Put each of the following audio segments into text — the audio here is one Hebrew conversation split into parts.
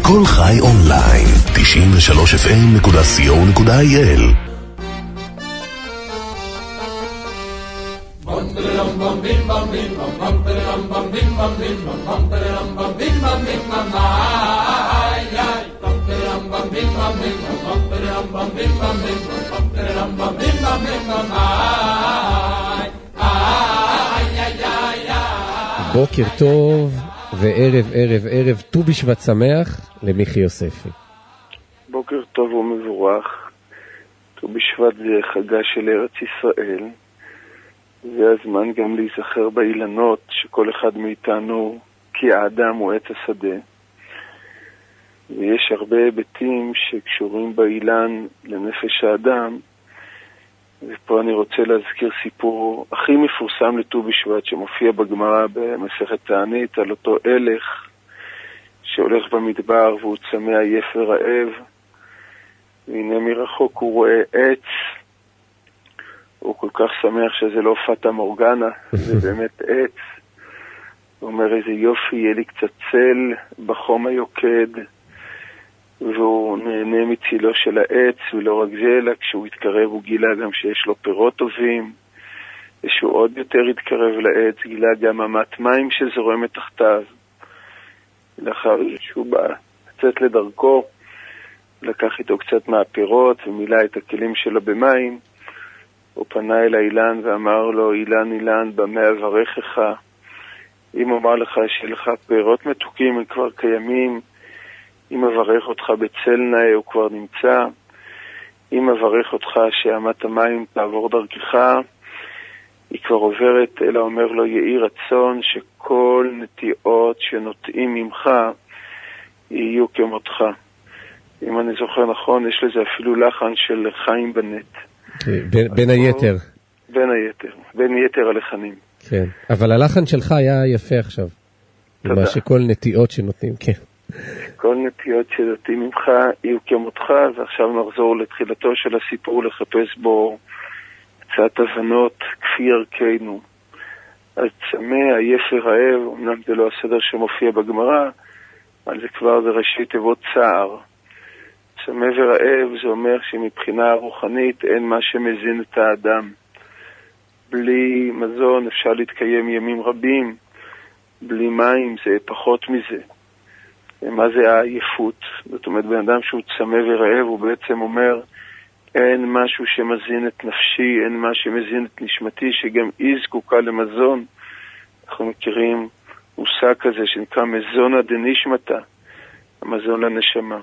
כל חי אונליין, 93fm.co.il. בוקר טוב וערב ט"ו בשבט שמח למיכי יוספי. בוקר טוב ומבורך. ט"ו בשבט זה חגה של ארץ ישראל. זה הזמן גם להיזכר באילנות שכל אחד מאיתנו כי האדם הוא עץ השדה. ויש הרבה היבטים שקשורים באילן לנפש האדם. ופה אני רוצה להזכיר סיפור הכי מפורסם לט"ו בשבט שמופיע בגמרא במסכת תענית על אותו הלך שהולך במדבר והוא צמא עייף ורעב, והנה מרחוק הוא רואה עץ, הוא כל כך שמח שזה לא פטה מורגנה, זה באמת עץ. הוא אומר איזה יופי, יהיה לי קצת צל בחום היוקד, והוא נהנה מצילו של העץ, ולא רק זה, אלא כשהוא התקרב הוא גילה גם שיש לו פירות טובים, ושהוא עוד יותר התקרב לעץ, גילה גם אמת מים שזורמת תחתיו. לאחר שהוא בא לצאת לדרכו, לקח איתו קצת מהפירות ומילא את הכלים שלו במים, הוא פנה אל האילן ואמר לו, אילן אילן במה אברכך, אם אומר לך שיהיה לך פירות מתוקים הם כבר קיימים, אם אברך אותך בצל נאה הוא כבר נמצא, אם אברך אותך שאמת המים תעבור דרכך היא כבר עוברת, אלא אומר לו יהי רצון שכל נטיעות שנוטעים ממך יהיו כמותך. אם אני זוכר נכון יש לזה אפילו לחן של חיים בנט. בין היתר. בין יתר הלחנים. כן, אבל הלחן שלך היה יפה עכשיו. תודה. מה שכל נטיעות שנוטעים, כן. כל נטיות שנוטעים ממך יהיו כמותך, ועכשיו נחזור לתחילתו של הסיפור לחפש בו קצת הבנות כפי ערכנו. אז צמא, עייף ורעב, אמנם זה לא הסדר שמופיע בגמרא, אבל זה כבר בראשית תיבות צער. צמא ורעב זה אומר שמבחינה רוחנית אין מה שמזין את האדם. בלי מזון אפשר להתקיים ימים רבים, בלי מים זה פחות מזה. מה זה העייפות? זאת אומרת, בן אדם שהוא צמא ורעב, הוא בעצם אומר, אין משהו שמזין את נפשי, אין מה שמזין את נשמתי, שגם היא זקוקה למזון. אנחנו מכירים מושג כזה שנקרא מזונה דנשמתה, המזון לנשמה.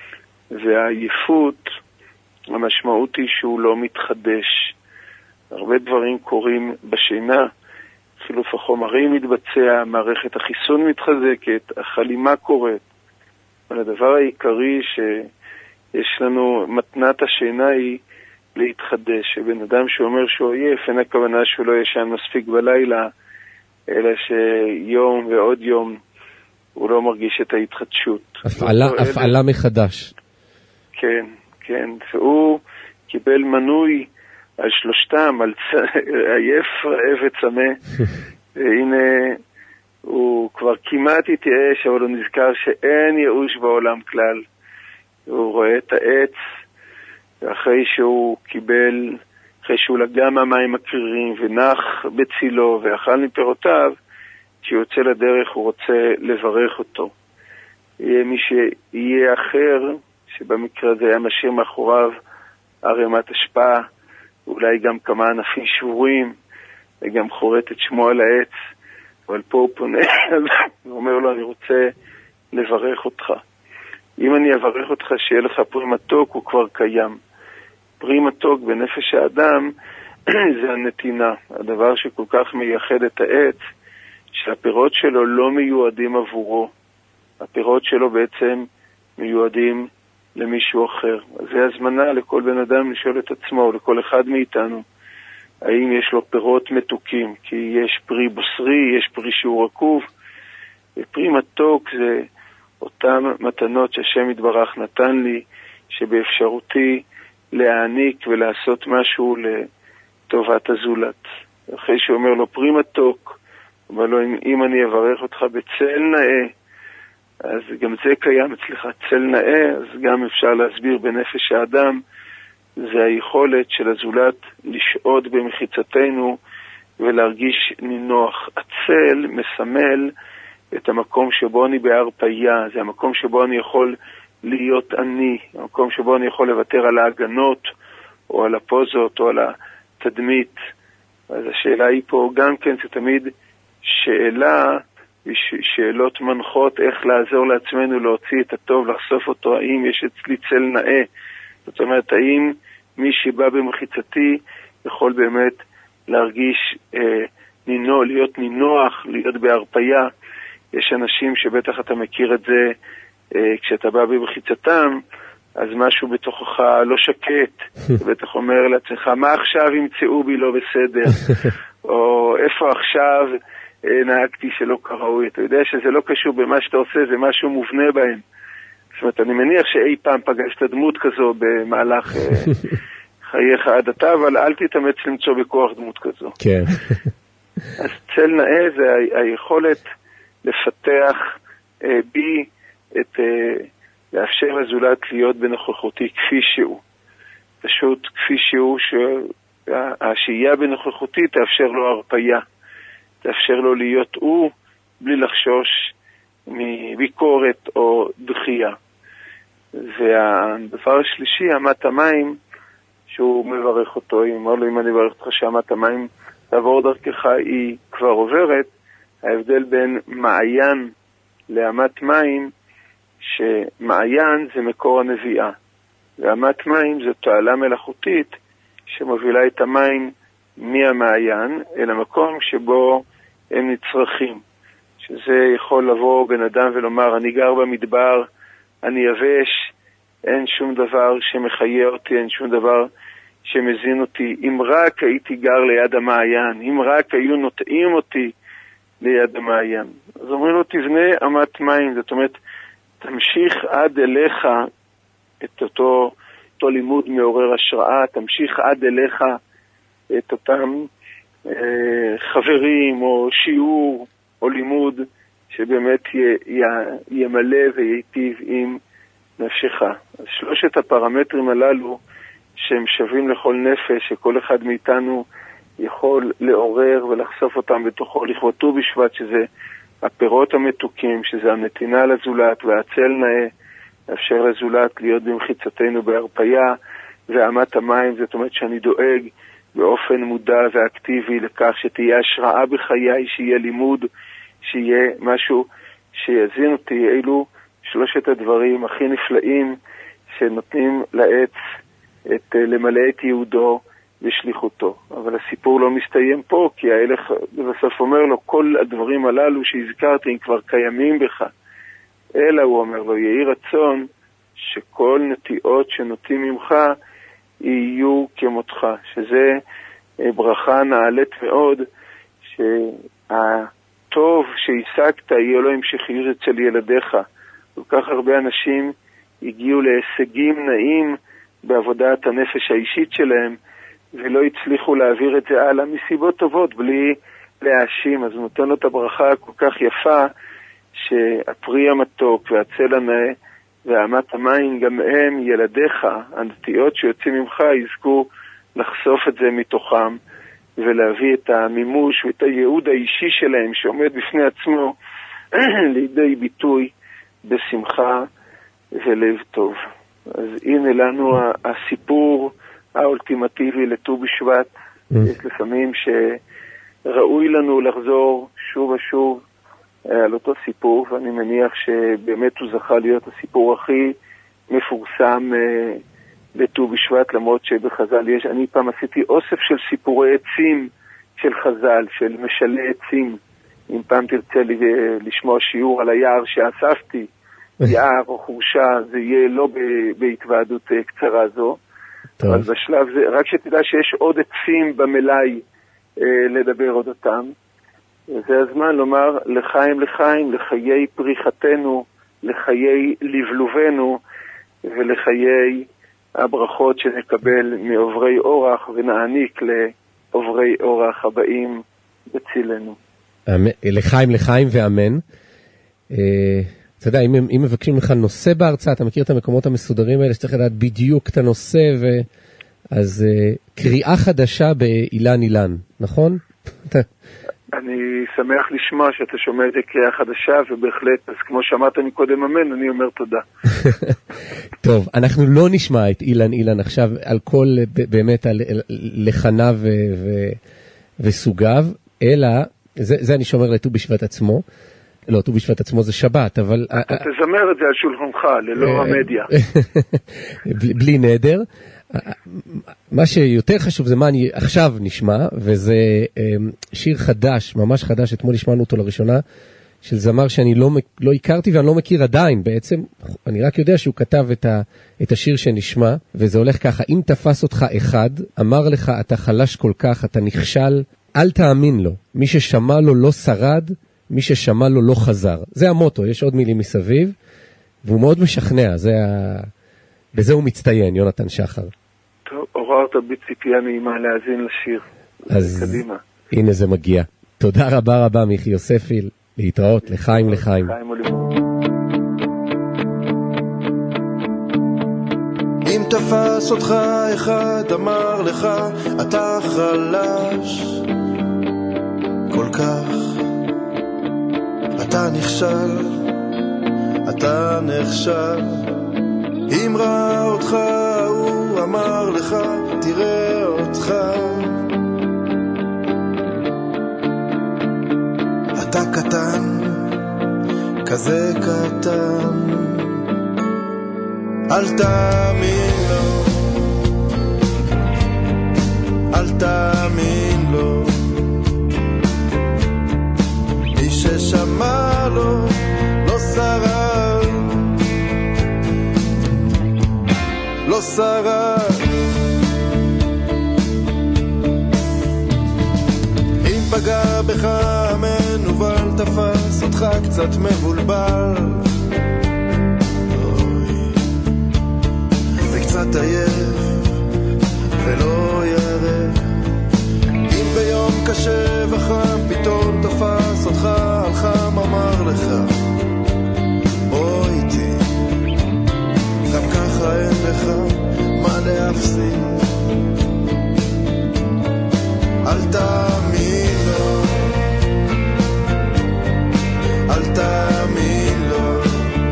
והעייפות, המשמעות היא שהוא לא מתחדש. הרבה דברים קורים בשינה, חילוף החומרים מתבצע, מערכת החיסון מתחזקת, החלימה קורית. אבל הדבר העיקרי שיש לנו, מתנת השינה היא להתחדש. שבן אדם שאומר שהוא עייף, אין הכוונה שהוא לא ישן מספיק בלילה, אלא שיום ועוד יום הוא לא מרגיש את ההתחדשות. הפעלה מחדש. כן, כן. והוא קיבל מנוי על שלושתם, על עייף, רעב וצמא. והנה הוא כבר כמעט התייאש, אבל הוא נזכר שאין ייאוש בעולם כלל. הוא רואה את העץ, ואחרי שהוא קיבל, אחרי שהוא לגם המים הקרירים ונח בצילו ואכל מפירותיו, כשיוצא לדרך הוא רוצה לברך אותו. יהיה מי שיהיה אחר, שבמקרה הזה היה משאיר מאחוריו ערימת השפעה, אולי גם כמה ענפים שבורים, וגם חורט את שמו על העץ, אבל פה הוא פונה, הוא אומר לו, אני רוצה לברך אותך. אם אני אברך אותך שיהיה לך פרי מתוק, הוא כבר קיים. פרי מתוק בנפש האדם זה הנתינה, הדבר שכל כך מייחד את העץ, שהפירות שלו לא מיועדים עבורו. הפירות שלו בעצם מיועדים למישהו אחר. אז זה הזמנה לכל בן אדם לשאול את עצמו, לכל אחד מאיתנו, האם יש לו פירות מתוקים, כי יש פרי בוסרי, יש פרי שהוא רקוב, ופרי מתוק זה אותם מתנות שהשם יתברך נתן לי, שבאפשרותי להעניק ולעשות משהו לטובת הזולת. אחרי שהוא אומר לו פרי מתוק, אומר לו אם אני אברך אותך בצל נאה, אז גם זה קיים אצלך, צל נאה, אז גם אפשר להסביר בנפש האדם, זה היכולת של הזולת לשעוד במחיצתנו ולהרגיש נינוח. הצל מסמל את המקום שבו אני בהרפאיה, זה המקום שבו אני יכול להיות אני, המקום שבו אני יכול לוותר על ההגנות או על הפוזות או על התדמית. אז השאלה היא פה גם כן, זה תמיד שאלות מנחות איך לעזור לעצמנו להוציא את הטוב, לחשוף אותו, האם יש אצלי צל נאה, זאת אומרת, האם מי שבא במחיצתי יכול באמת להרגיש להיות נינוח, להיות בהרפאיה. יש אנשים שבטח אתה מכיר את זה, כשאתה בא במחיצתם, אז משהו בתוכך לא שקט, בטח אומר לעצמך, מה עכשיו ימצאו בי לא בסדר, או איפה עכשיו נהגתי שלא כראוי. אתה יודע שזה לא קשור במה שאתה עושה, זה משהו מובנה בהם. זאת אומרת, אני מניח שאי פעם פגשת דמות כזו במהלך חייך עד עתה, אבל אל תתאמץ למצוא בכוח דמות כזו. כן. אז צל נאה זה היכולת לפתח בי לאפשר לזולת להיות בנוכחותי כפי שהוא. פשוט כפי שהוא, שהשהייה בנוכחותי תאפשר לו הרפאיה, תאפשר לו להיות הוא בלי לחשוש מביקורת או דחייה. והדבר השלישי, אמת המים, שהוא מברך אותו, אמר לו, אם אני מברך אותך שאמת המים תעבור דרכך, היא כבר עוברת. ההבדל בין מעיין לאמת מים, שמעיין זה מקור הנביאה, ואמת מים זה תועלה מלאכותית שמובילה את המים מהמעיין אל המקום שבו הם נצרכים. שזה יכול לבוא בן אדם ולומר, אני גר במדבר, אני יבש, אין שום דבר שמחיה אותי, אין שום דבר שמזין אותי. אם רק הייתי גר ליד המעיין, אם רק היו נוטעים אותי ליד המעיין. אז אומרים לו, תבנה אמת מים, זאת אומרת, תמשיך עד אליך את אותו לימוד מעורר השראה, תמשיך עד אליך את אותם חברים או שיעור או לימוד שבאמת ימלא וייטיב עם נפשך. אז שלושת הפרמטרים הללו שהם שווים לכל נפש, שכל אחד מאיתנו יכול לעורר ולחשוף אותם בתוכו, לכבוד ט"ו בשבט, שזה הפירות המתוקים, שזה הנתינה לזולת והצל נאה, לאפשר לזולת להיות במחיצתנו בהרפאיה, ואמת המים, זאת אומרת שאני דואג באופן מודע ואקטיבי לכך שתהיה השראה בחיי, שיהיה לימוד, שיהיה משהו שיזין אותי. אלו שלושת הדברים הכי נפלאים שנותנים לעץ למלא את יהודו ושליחותו. אבל הסיפור לא מסתיים פה, כי ההלך בסוף אומר לו, כל הדברים הללו שהזכרתי הם כבר קיימים בך. אלא הוא אומר לו, יהי רצון שכל נטיעות שנוטים ממך יהיו כמותך, שזה ברכה נעלית מאוד, שהטוב שהשגת יהיה לו המשכיות אצל ילדיך. כל כך הרבה אנשים הגיעו להישגים נעים בעבודת הנפש האישית שלהם, ולא הצליחו להעביר את זה הלאה מסיבות טובות, בלי להאשים. אז הוא נותן לו את הברכה כל כך יפה, שהפרי המתוק והצל הנאה ואמת המים, גם הם ילדיך, הנטיות שיוצאים ממך, יזכו לחשוף את זה מתוכם, ולהביא את המימוש ואת הייעוד האישי שלהם, שעומד בפני עצמו, לידי ביטוי בשמחה ולב טוב. אז הנה לנו הסיפור האולטימטיבי לט"ו בשבט. יש לפעמים שראוי לנו לחזור שוב ושוב על אותו סיפור, ואני מניח שבאמת הוא זכה להיות הסיפור הכי מפורסם לט"ו בשבט, למרות שבחז"ל יש, אני פעם עשיתי אוסף של סיפורי עצים של חז"ל, של משלי עצים. אם פעם תרצה לשמוע שיעור על היער שאספתי, יער או חורשה, זה יהיה לא בהתוועדות קצרה זו, טוב. אבל בשלב זה, רק שתדע שיש עוד עצים במלאי לדבר עוד אותם. זה הזמן לומר לחיים לחיים, לחיי פריחתנו, לחיי לבלובנו, ולחיי הברכות שנקבל מעוברי אורח, ונעניק לעוברי אורח הבאים בצילנו. לחיים לחיים ואמן. אתה יודע, אם מבקשים לך נושא בהרצאה, אתה מכיר את המקומות המסודרים האלה, שצריך לדעת בדיוק את הנושא, אז קריאה חדשה באילן אילן, נכון? אני שמח לשמוע שאתה שומע את קריאה חדשה, ובהחלט, אז כמו שאמרת מקודם אמן, אני אומר תודה. טוב, אנחנו לא נשמע את אילן אילן עכשיו, על כל, באמת, על לחניו וסוגיו, אלא, זה אני שומר לט"ו בשבט עצמו, לא, ט"ו בשבט עצמו זה שבת, אבל... אתה תזמר את זה על שולחנך, ללא המדיה. בלי נדר. מה שיותר חשוב זה מה אני עכשיו נשמע, וזה שיר חדש, ממש חדש, אתמול נשמענו אותו לראשונה, של זמר שאני לא הכרתי ואני לא מכיר עדיין, בעצם אני רק יודע שהוא כתב את השיר שנשמע, וזה הולך ככה, אם תפס אותך אחד, אמר לך אתה חלש כל כך, אתה נכשל, אל תאמין לו, מי ששמע לו לא שרד, מי ששמע לו לא חזר. זה המוטו, יש עוד מילים מסביב, והוא מאוד משכנע, בזה הוא מצטיין, יונתן שחר. טוב, עוררת בציפייה נעימה להאזין לשיר. אז קדימה. הנה זה מגיע. תודה רבה רבה מיכי יוספי, להתראות, לחיים לחיים. אם תפס אותך אחד אמר לך אתה חלש כל כך, אתה נכשל, אתה נכשל. אם ראה אותך הוא אמר לך תראה אותך, אתה קטן, כזה קטן, אל תאמין לו, אל תאמין לו, מי ששמע לו לא שרד, לא שרד. אם פגע בך המנוול תפס אותך קצת מבולבל וקצת עייף ולא ירא, אם ביום קשה וחם פתאום תפס אותך על חם אמר לך בוא איתי, גם ככה אין לך מה להפסיד, אל תאמין לו, אל תאמין לו,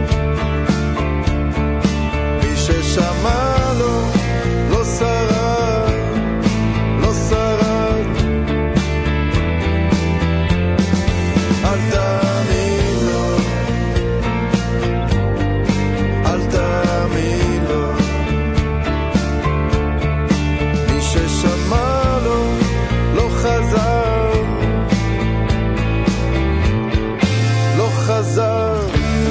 מי ששמע לו לא שרד, לא שרד, אל תאמין לו, אל תאמין לו, מי ששמע לו לא חזר, לא חזר.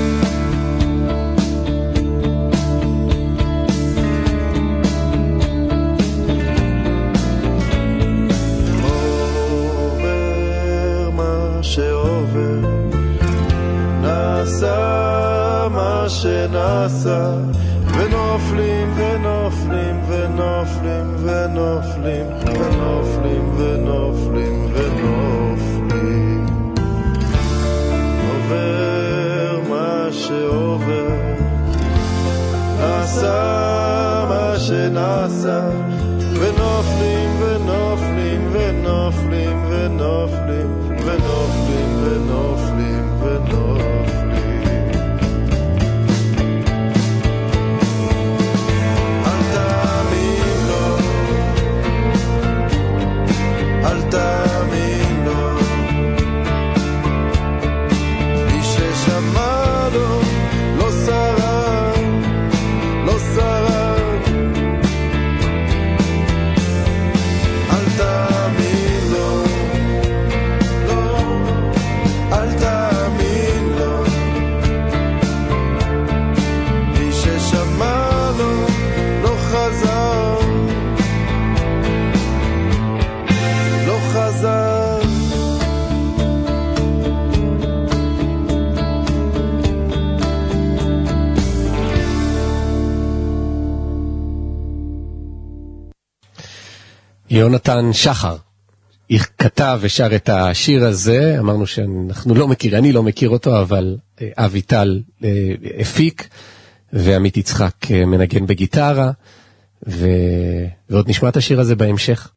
עובר מה שעובר, נעשה מה שנעשה, ונופלים ונופלים ונופלים ונופלים ונופלים ונופלים ונופלים, עובר מה שעובר, נעשה מה שנעשה, ונופלים ונופלים ונופלים ונופלים ונופלים ונופלים ונופלים. אל תאמין לו, אל תאמין לו, מי ששמע לו לא שרד, לא שרד, אל תאמין לו, לא, אל תאמין לו, מי ששמע לו לא חזר, לא חזר. יונתן שחר כתב ושר את השיר הזה, אמרנו שאנחנו לא מכיר, אני לא מכיר אותו, אבל אביטל הפיק, ועמית יצחק מנגן בגיטרה, ועוד נשמע את השיר הזה בהמשך.